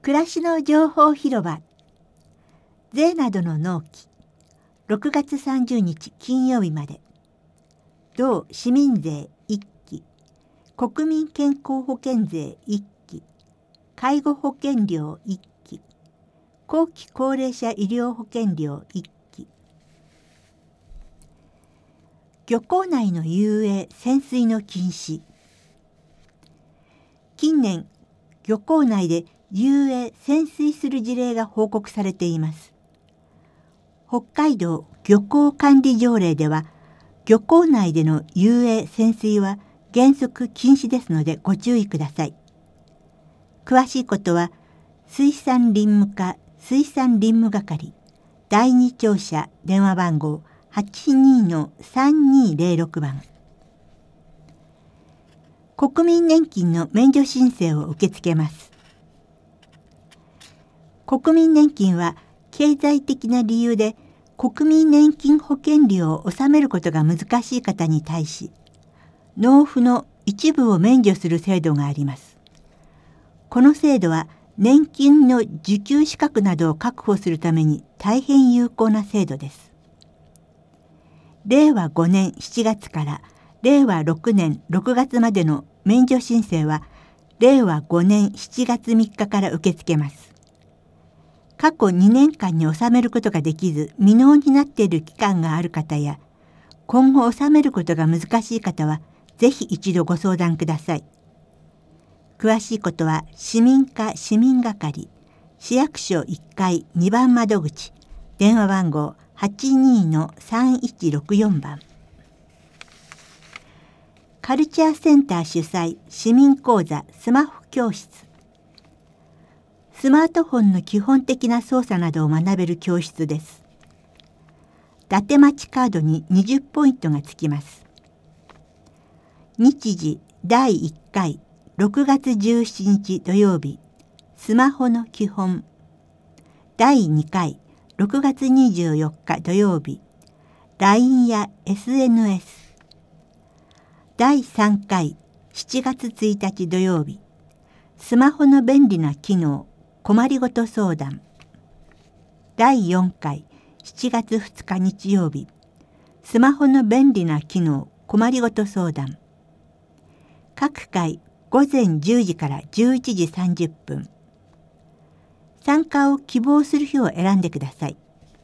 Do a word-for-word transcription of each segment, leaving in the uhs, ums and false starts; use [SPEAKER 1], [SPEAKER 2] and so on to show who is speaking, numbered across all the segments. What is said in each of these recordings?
[SPEAKER 1] 暮らしの情報広場税などの納期ろくがつさんじゅうにち金曜日まで同市民税いっき国民健康保険税いっき介護保険料いっき後期高齢者医療保険料いっき漁港内の遊泳潜水の禁止。近年漁港内で遊泳潜水する事例が報告されています。北海道漁港管理条例では漁港内での遊泳潜水は原則禁止ですのでご注意ください。詳しいことは水産林務課水産林務係だいに庁舎電話番号 はちにーのさんにーぜろろく 番。国民年金の免除申請を受け付けます。国民年金は経済的な理由で国民年金保険料を納めることが難しい方に対し、納付の一部を免除する制度があります。この制度は年金の受給資格などを確保するために大変有効な制度です。れいわごねんしちがつかられいわろくねんろくがつまでの免除申請はれいわごねんしちがつみっかから受け付けます。過去にねんかんに納めることができず未納になっている期間がある方や今後納めることが難しい方はぜひ一度ご相談ください。詳しいことは市民課市民係市役所いっかいにばん窓口電話番号 はちにーのさんいちろくよん 番。カルチャーセンター主催市民講座スマホ教室。スマートフォンの基本的な操作などを学べる教室です。伊達町カードににじゅうポイントがつきます。日時だいいっかいろくがつじゅうしちにち土曜日スマホの基本。だいにかいろくがつにじゅうよっか土曜日 ライン や エスエヌエス。だいさんかいしちがつついたち土曜日スマホの便利な機能困りごと相談。だいよんかいしちがつふつか日曜日スマホの便利な機能困りごと相談。各回ごぜんじゅうじからじゅういちじさんじゅっぷん。参加を希望する日を選んでください。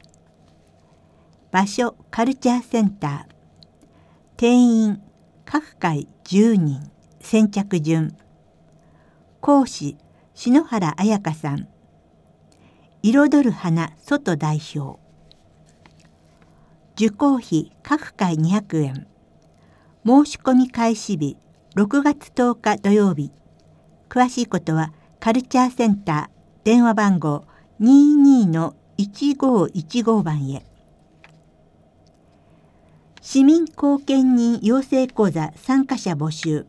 [SPEAKER 1] 場所カルチャーセンター。定員各回じゅうにん。先着順。講師篠原彩香さん。彩る花外代表。受講費各回にひゃくえん。申し込み開始日ろくがつとおか土曜日。詳しいことはカルチャーセンター電話番号 にーにーのいちごーいちご 番へ。市民後見人養成講座参加者募集。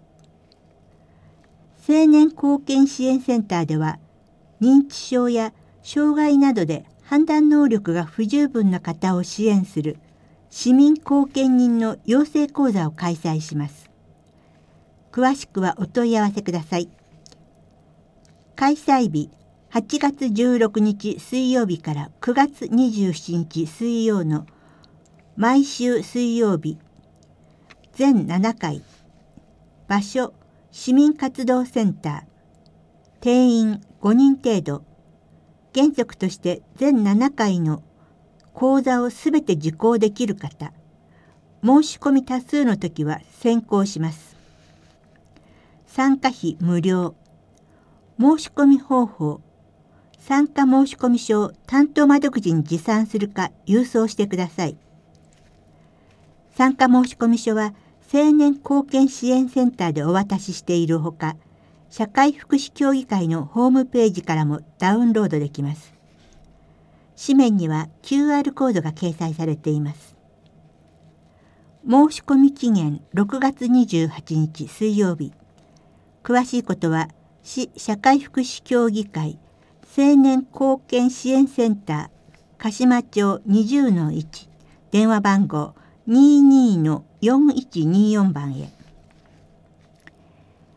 [SPEAKER 1] 青年後見支援センターでは認知症や障害などで判断能力が不十分な方を支援する市民後見人の養成講座を開催します。詳しくはお問い合わせください。開催日はちがつじゅうろくにち水曜日からくがつにじゅうしちにち水曜の毎週水曜日全ななかい。場所市民活動センター。定員ごにん程度。原則として全ななかいの講座をすべて受講できる方。申し込み多数の時は先行します。参加費無料。申し込み方法。参加申込書を担当窓口に持参するか郵送してください。参加申込書は青年後見支援センターでお渡ししているほか、社会福祉協議会のホームページからもダウンロードできます。紙面には キューアール コードが掲載されています。申し込み期限ろくがつにじゅうはちにち水曜日。詳しいことは市社会福祉協議会青年後見支援センター鹿島町 にじゅうのいち 電話番号 にーにーのよんいちにーよん 番へ。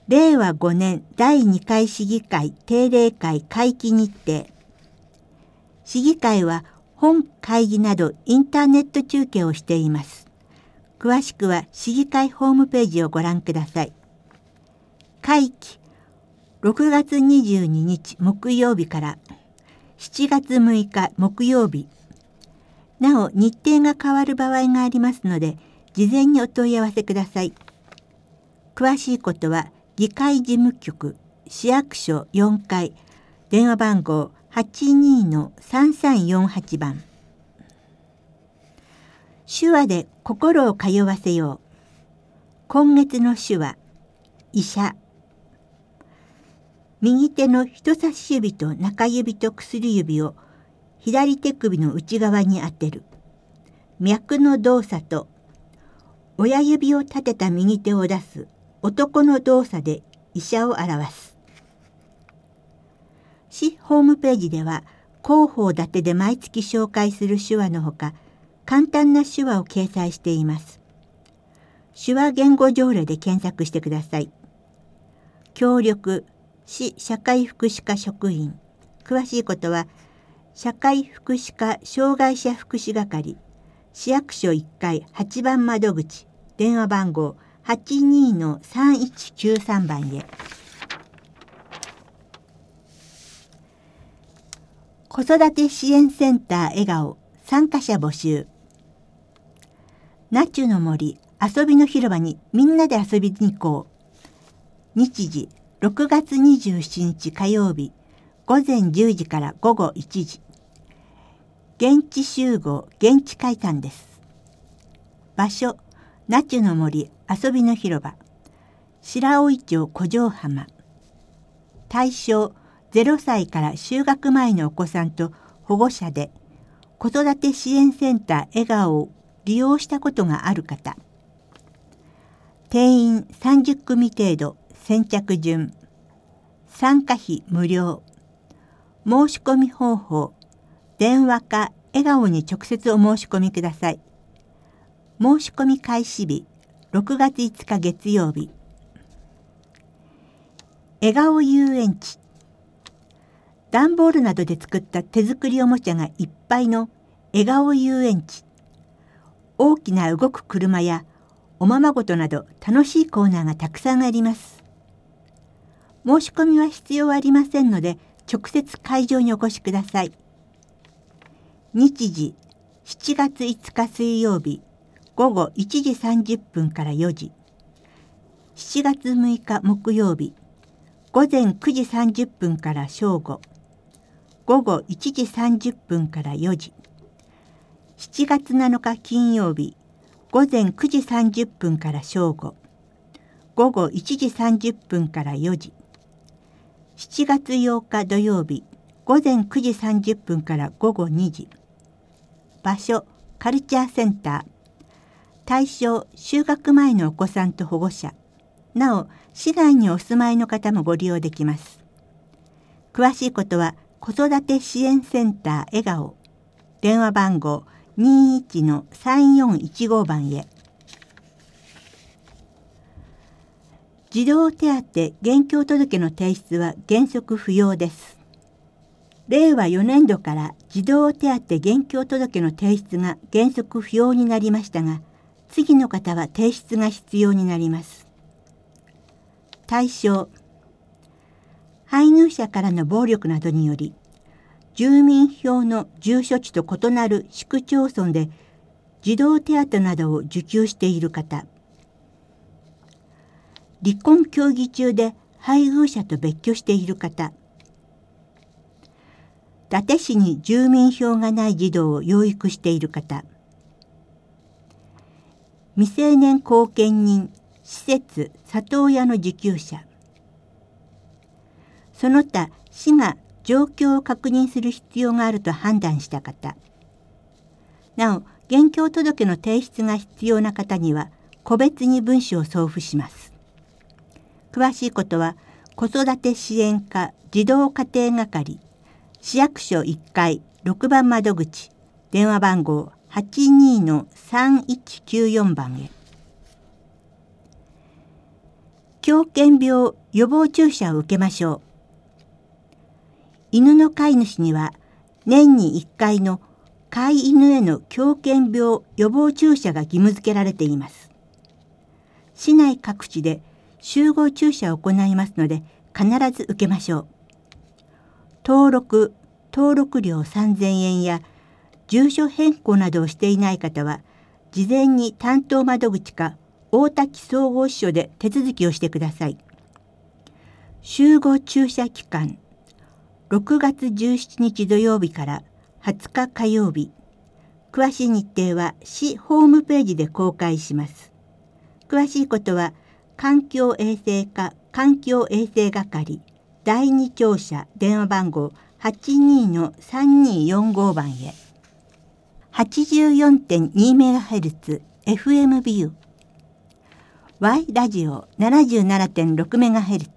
[SPEAKER 1] れいわごねんだいにかい市議会定例会会期日程。市議会は本会議などインターネット中継をしています。詳しくは市議会ホームページをご覧ください。会期ろくがつにじゅうににち木曜日からしちがつむいか木曜日。なお日程が変わる場合がありますので、事前にお問い合わせください。詳しいことは議会事務局市役所よんかい電話番号 はちにーさんさんよんはち 番。手話で心を通わせよう。今月の手話、医者。右手の人差し指と中指と薬指を左手首の内側に当てる。脈の動作と親指を立てた右手を出す男の動作で医者を表す。市ホームページでは広報立てで毎月紹介する手話のほか、簡単な手話を掲載しています。手話言語条例で検索してください。協力市社会福祉課職員。詳しいことは社会福祉課障害者福祉係市役所いっかいはちばん窓口電話番号 はちにーさんいちきゅうさん 番へ。子育て支援センター笑顔参加者募集。那智の森遊びの広場にみんなで遊びに行こう。日時ろくがつにじゅうしちにち火曜日ごぜんじゅうじからごごいちじ。現地集合現地会館です。場所那智の森遊びの広場白老町古城浜。対象ゼロさいから就学前のお子さんと保護者で子育て支援センター笑顔を利用したことがある方。定員さんじゅっくみ程度。先着順。参加費無料。申し込み方法電話か笑顔に直接お申し込みください。申し込み開始日ろくがついつか月曜日。笑顔遊園地。段ボールなどで作った手作りおもちゃがいっぱいの笑顔遊園地。大きな動く車やおままごとなど楽しいコーナーがたくさんあります。申し込みは必要ありませんので、直接会場にお越しください。日時しちがついつか水曜日ごごいちじさんじゅっぷんからよじ。しちがつむいか木曜日ごぜんくじさんじゅっぷんから正午。ごごいちじさんじゅっぷんからよじ。しちがつなのか金曜日ごぜんくじさんじゅっぷんから正午。ごごいちじさんじゅっぷんからよじ。しちがつようか土曜日ごぜんくじさんじゅっぷんからごごにじ。場所カルチャーセンター。対象就学前のお子さんと保護者。なお市外にお住まいの方もご利用できます。詳しいことは子育て支援センター笑顔電話番号 にいちのさんよんいちご 番へ。児童手当現況届の提出は原則不要です。れいわよねんどから児童手当現況届の提出が原則不要になりましたが、次の方は提出が必要になります。対象配偶者からの暴力などにより住民票の住所地と異なる市区町村で児童手当などを受給している方、離婚協議中で配偶者と別居している方、伊達市に住民票がない児童を養育している方、未成年後見人、施設、里親の受給者、その他市が状況を確認する必要があると判断した方、なお現況届の提出が必要な方には個別に文書を送付します。詳しいことは子育て支援課児童家庭係市役所いっかいろくばん窓口電話番号 はちにーのさんいちきゅうよん 番へ。 狂犬病予防注射を受けましょう。犬の飼い主には年にいっかいの飼い犬への狂犬病予防注射が義務付けられています。市内各地で集合注射を行いますので必ず受けましょう。登録、登録料さんぜんえんや住所変更などをしていない方は事前に担当窓口か大田区総合支所で手続きをしてください。集合注射期間ろくがつじゅうしちにち土曜日からはつか火曜日。詳しい日程は市ホームページで公開します。詳しいことは環境衛生課環境衛生係だいに庁舎電話番号 はちにーのさんにーよんご 番へ。 はちじゅうよんてんにメガヘルツ エフエム ビュー Y ラジオ ななじゅうななてんろくメガヘルツ。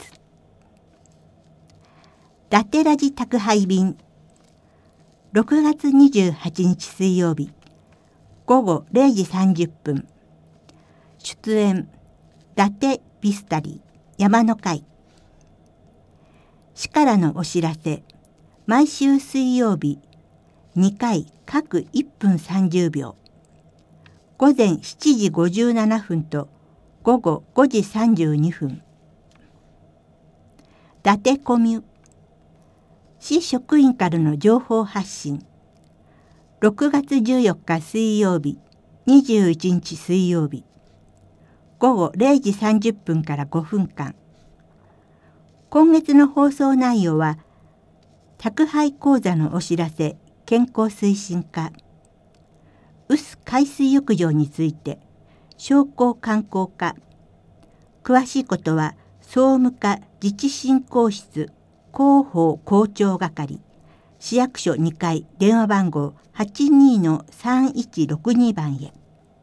[SPEAKER 1] 伊達ラジ宅配便ろくがつにじゅうはちにち水曜日ごごれいじさんじゅっぷん。出演伊達ビスタリー山の会。市からのお知らせ。毎週水曜日にかい各いっぷんさんじゅうびょう。午前しちじごじゅうななふんとごごごじさんじゅうにふん。伊達コミュ。市職員からの情報発信。ろくがつじゅうよっか水曜日にじゅういちにち水曜日ごごれいじさんじゅっぷんからごふんかん。今月の放送内容は宅配講座のお知らせ、健康推進課、臼海水浴場について、商工観光課。詳しいことは総務課自治振興室広報校長係、市役所にかい電話番号 はちにーのさんいちろくに 番へ。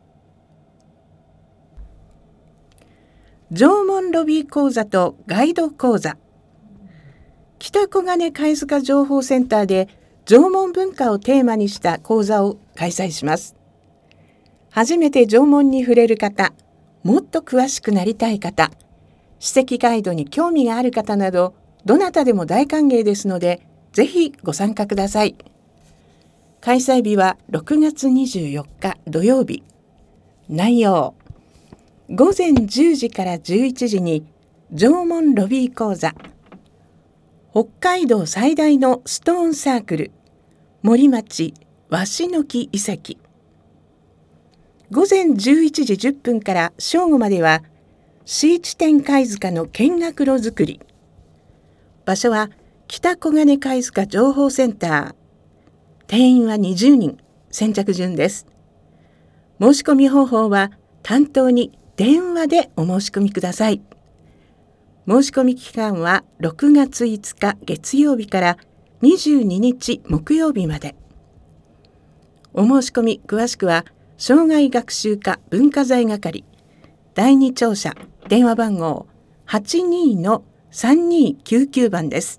[SPEAKER 2] 縄文ロビー講座とガイド講座。北小金貝塚情報センターで縄文文化をテーマにした講座を開催します。初めて縄文に触れる方、もっと詳しくなりたい方、史跡ガイドに興味がある方など、どなたでも大歓迎ですので、ぜひご参加ください。開催日はろくがつにじゅうよっか土曜日。内容。ごぜんじゅうじからじゅういちじに縄文ロビー講座。北海道最大のストーンサークル、森町鷲の木遺跡。ごぜんじゅういちじじゅっぷんから正午までは、シーチ店貝塚の見学路づくり。場所は北小金貝塚情報センター。定員はにじゅうにん、先着順です。申し込み方法は担当に電話でお申し込みください。申し込み期間はろくがついつか月曜日からにじゅうににち木曜日まで。お申し込み詳しくは障害学習課文化財係だいに庁舎電話番号 はちにーのさんにーきゅうきゅう 番です。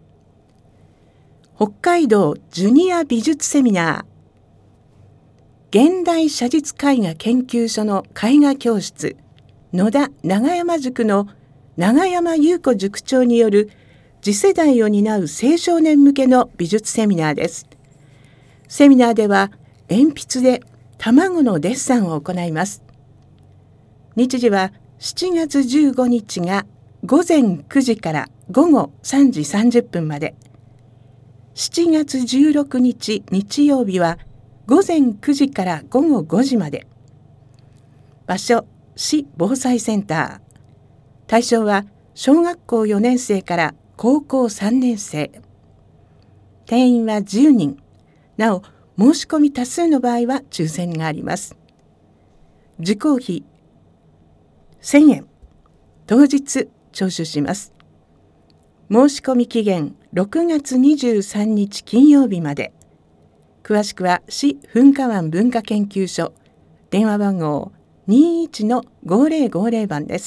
[SPEAKER 2] 北海道ジュニア美術セミナー。現代写実絵画研究所の絵画教室野田長山塾の長山優子塾長による次世代を担う青少年向けの美術セミナーです。セミナーでは鉛筆で卵のデッサンを行います。日時はしちがつじゅうごにちがごぜんくじからごごさんじさんじゅっぷんまで。しちがつじゅうろくにち日曜日はごぜんくじからごごごじまで。場所、市防災センター。対象は小学校よねんせいから高校さんねんせい。定員はじゅうにん。なお、申し込み多数の場合は抽選があります。受講費せんえん。当日徴収します。申し込み期限ろくがつにじゅうさんにち金曜日まで。詳しくは市噴火湾文化研究所電話番号 にいちのごぜろごぜろ 番です。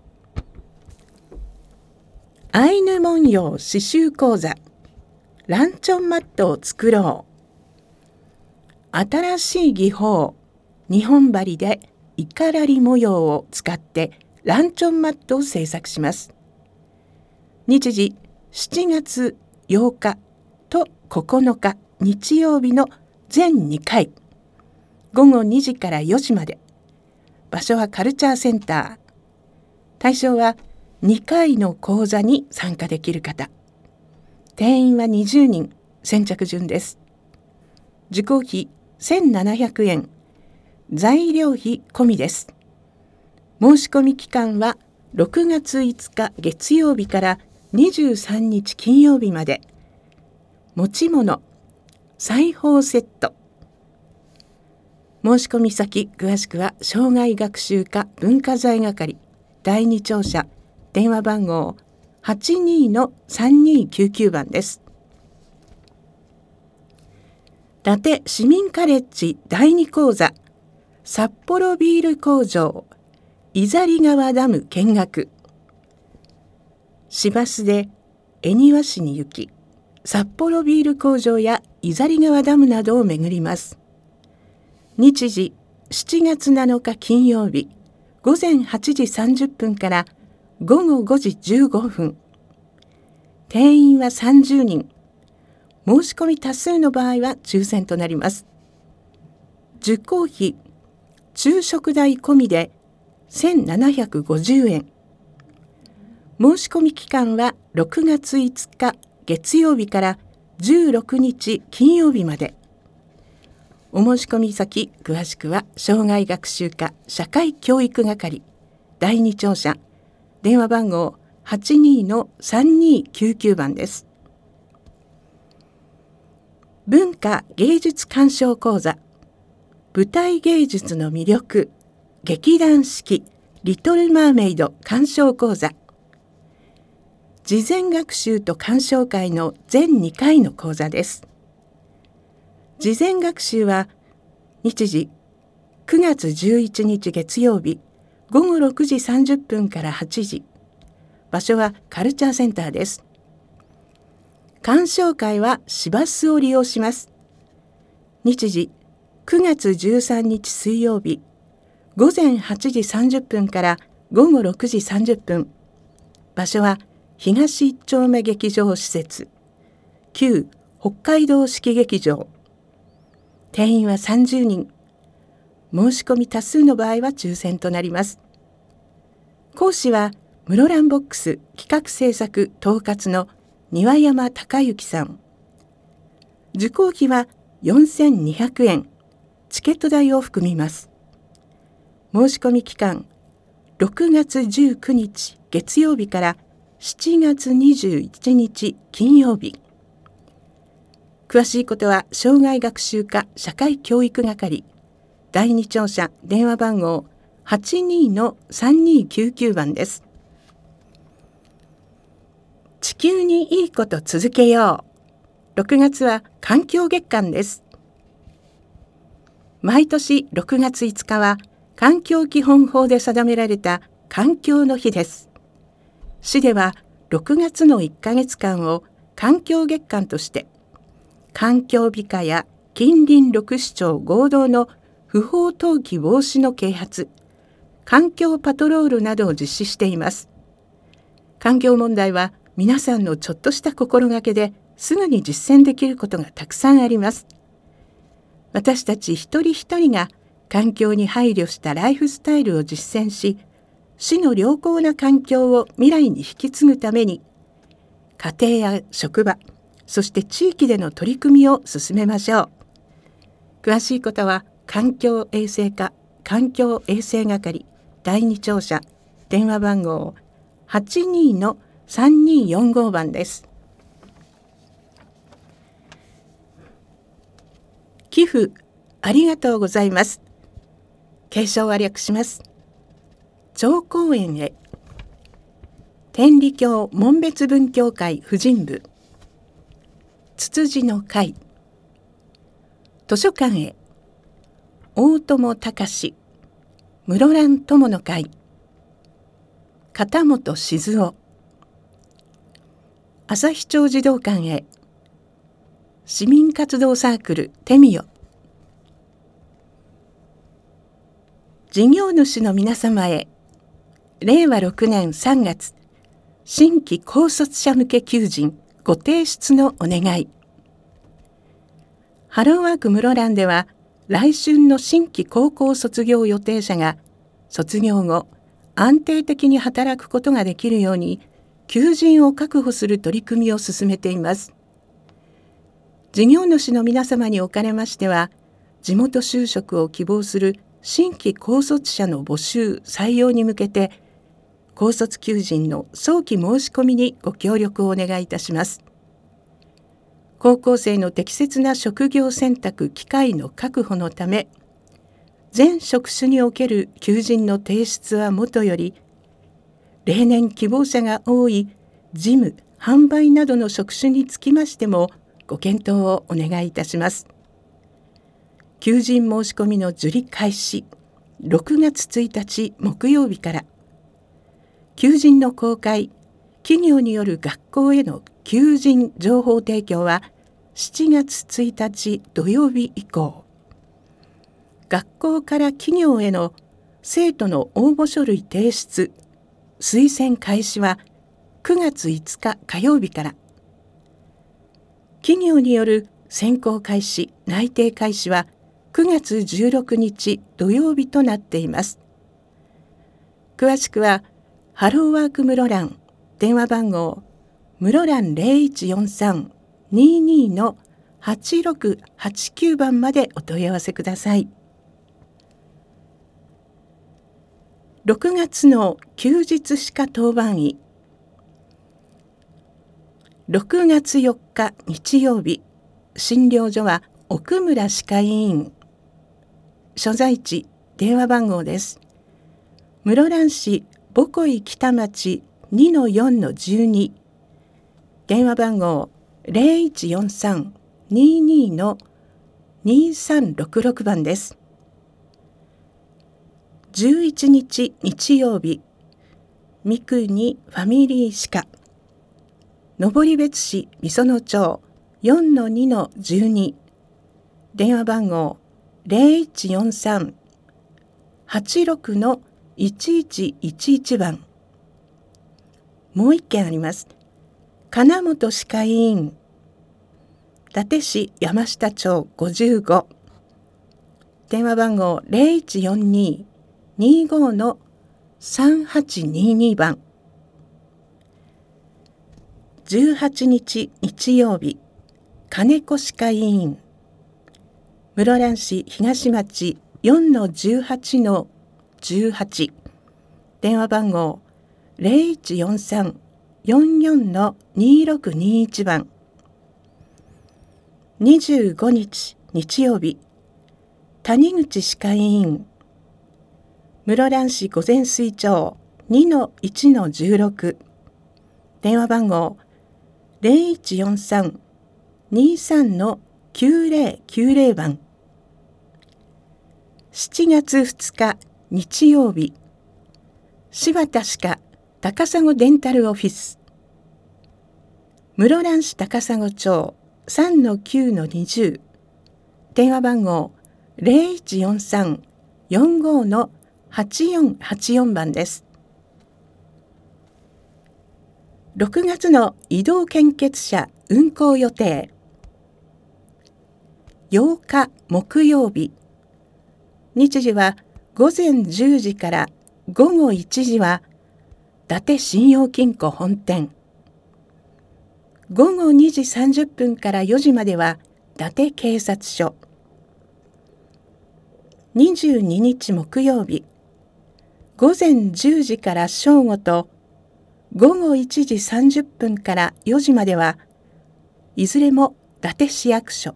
[SPEAKER 2] アイヌ文様刺繍講座ランチョンマットを作ろう。新しい技法にほん針でイカラリ模様を使ってランチョンマットを制作します。日時しちがつようかとここのか日曜日の全にかい、ごごにじからよじまで。場所はカルチャーセンター。対象はにかいの講座に参加できる方。定員はにじゅうにん、先着順です。受講費せんななひゃくえん、材料費込みです。申し込み期間はろくがついつか月曜日からにじゅうさんにち金曜日まで。持ち物、裁縫セット。申し込み先詳しくは障害学習課文化財係だいに庁舎、電話番号 はちにーのさんにーきゅうきゅう 番です。伊達市民カレッジだいに講座、札幌ビール工場伊ザ川ダム見学。市バスで恵庭市に行き、札幌ビール工場や伊ザ川ダムなどを巡ります。日時しちがつなのか金曜日、ごぜんはちじさんじゅっぷんからごごごじじゅうごふん。定員はさんじゅうにん。申し込み多数の場合は抽選となります。受講費、昼食代込みでせんななひゃくごじゅうえん。申し込み期間はろくがついつか月曜日からじゅうろくにち金曜日まで。お申し込み先詳しくは障害学習課社会教育係だいに庁舎、電話番号 はちにーのさんにーきゅうきゅう 番です。文化芸術鑑賞講座、舞台芸術の魅力、劇団四季リトルマーメイド鑑賞講座。事前学習と鑑賞会の全にかいの講座です。事前学習は日時くがつじゅういちにち月曜日ごごろくじさんじゅっぷんからはちじ。場所はカルチャーセンターです。鑑賞会は市バスを利用します。日時くがつじゅうさんにち水曜日ごぜんはちじさんじゅっぷんからごごろくじさんじゅっぷん。場所は東一丁目劇場施設旧北海道式劇場。定員はさんじゅうにん。申し込み多数の場合は抽選となります。講師は室蘭ボックス企画制作統括の庭山隆之さん。受講費はよんせんにひゃくえん、チケット代を含みます。申し込み期間ろくがつじゅうくにち月曜日からしちがつにじゅういちにち金曜日。詳しいことは障害学習課社会教育係だいに庁舎、電話番号 はちにーのさんにーきゅうきゅう 番です。地球にいいこと続けよう。ろくがつは環境月間です。毎年ろくがついつかは環境基本法で定められた環境の日です。市ではろくがつのいっかげつかんを環境月間として環境美化や近隣ろく市町合同の不法投棄防止の啓発、環境パトロールなどを実施しています。環境問題は皆さんのちょっとした心がけですぐに実践できることがたくさんあります。私たち一人一人が環境に配慮したライフスタイルを実践し、市の良好な環境を未来に引き継ぐために、家庭や職場、そして地域での取り組みを進めましょう。詳しいことは環境衛生課環境衛生係だいに庁舎、電話番号 はちにーのさんにーよんご 番です。寄付ありがとうございます。継承は略します。長公園へ、天理教紋別文教会婦人部、つつじの会、図書館へ、大友隆、室蘭友の会、片本静雄、旭町児童館へ、市民活動サークルテミヨ、事業主の皆様へ、 れいわろくねんさんがつ、新規高卒者向け求人ご提出のお願い。ハローワーク室蘭では、来春の新規高校卒業予定者が卒業後、安定的に働くことができるように、求人を確保する取り組みを進めています。事業主の皆様におかれましては、地元就職を希望する新規高卒者の募集・採用に向けて、高卒求人の早期申し込みにご協力をお願いいたします。高校生の適切な職業選択機会の確保のため、全職種における求人の提出はもとより、例年希望者が多い事務・販売などの職種につきましてもご検討をお願いいたします。求人申し込みの受理開始、ろくがつついたち木曜日から、求人の公開、企業による学校への求人情報提供はしちがつついたち土曜日以降、学校から企業への生徒の応募書類提出、推薦開始はくがついつか火曜日から、企業による選考開始、内定開始はくがつじゅうろくにち土曜日となっています。詳しくは、ハローワーク室蘭電話番号室蘭 ゼロいちよんさん にーにー のはちろくはちきゅうばんまでお問い合わせください。ろくがつの休日歯科当番医、ろくがつよっか日曜日、診療所は奥村歯科医院、所在地、電話番号です。室蘭市母恋北町 にのよんのじゅうに、電話番号 ゼロいちよんさん にーにー のにさんろくろくばんです。じゅういちにち日曜日、三国ファミリー歯科、登別市美園町 よんのにのじゅうに、電話番号 ゼロいちよんさん はちろくのいちいちいちいち 番。もう一件あります。金本歯科医院、伊達市山下町ごじゅうご、電話番号 ゼロいちよんに にーご のさんはちにーにー 番。じゅうはちにち日曜日、金子歯科医院、室蘭市東町 よんのじゅうはちのじゅうはち、電話番号 ゼロいちよんさん よんよんのにろくにいち 番。にじゅうごにち日曜日、谷口歯科医院、室蘭市御前水町 にのいちのじゅうろく、電話番号 ゼロいちよんさん にさんのきゅうぜろきゅうぜろ 番。しちがつふつか日曜日、柴田歯科高砂デンタルオフィス、室蘭市高砂町 さんのきゅうのにじゅう、電話番号 ゼロいちよんさん よんご のはちよんはちよん 番です。ろくがつの移動献血車運行予定。ようか木曜日、日時はごぜんじゅうじからごごいちじは伊達信用金庫本店、ごごにじさんじゅっぷんからよじまでは伊達警察署。にじゅうににち木曜日、ごぜんじゅうじから正午とごごいちじさんじゅっぷんからよじまではいずれも伊達市役所。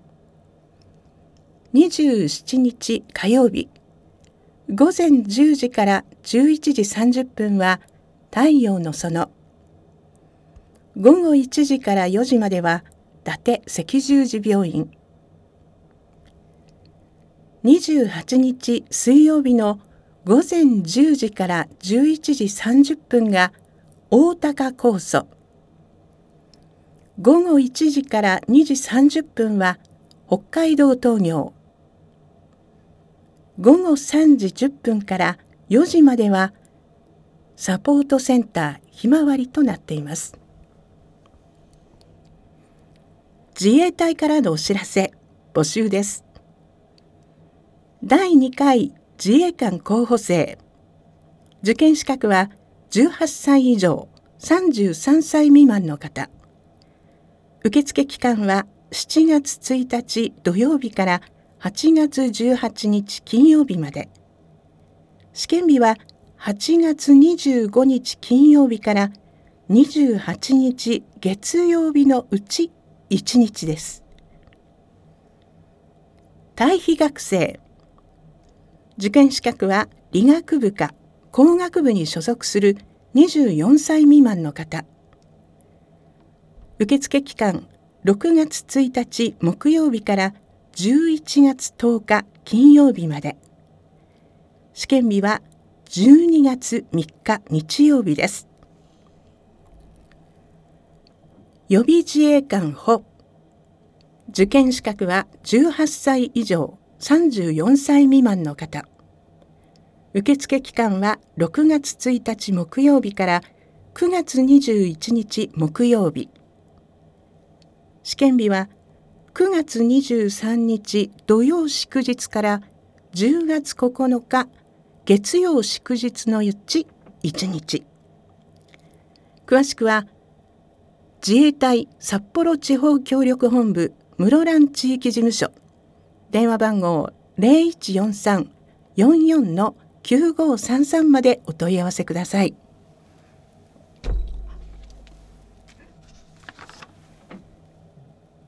[SPEAKER 2] にじゅうしちにち火曜日、ごぜんじゅうじからじゅういちじさんじゅっぷんは太陽の園。ごごいちじからよじまでは伊達赤十字病院。にじゅうはちにち水曜日のごぜんじゅうじからじゅういちじさんじゅっぷんが大高酵素。ごごいちじからにじさんじゅっぷんは北海道陶業。ごごさんじじゅっぷんからよじまではサポートセンターひまわりとなっています。自衛隊からのお知らせ、募集です。だいにかい自衛官候補生、受験資格はじゅうはっさい以上さんじゅうさんさい未満の方。受付期間はしちがつついたち土曜日からはちがつじゅうはちにち金曜日まで。試験日ははちがつにじゅうごにち金曜日からにじゅうはちにち月曜日のうちいちにちです。退避学生、受験資格は理学部か工学部に所属するにじゅうよんさい未満の方。受付期間ろくがつついたち木曜日からじゅういちがつとおか金曜日まで。試験日はじゅうにがつみっか日曜日です。予備自衛官補、受験資格はじゅうはっさい以上さんじゅうよんさい未満の方。受付期間はろくがつついたち木曜日からくがつにじゅういちにち木曜日。試験日はくがつにじゅうさんにち土曜祝日からじゅうがつここのか月曜祝日のうちいちにち。詳しくは自衛隊札幌地方協力本部室蘭地域事務所、電話番号 ゼロいちよんさん よんよん きゅうごさんさん までお問い合わせください。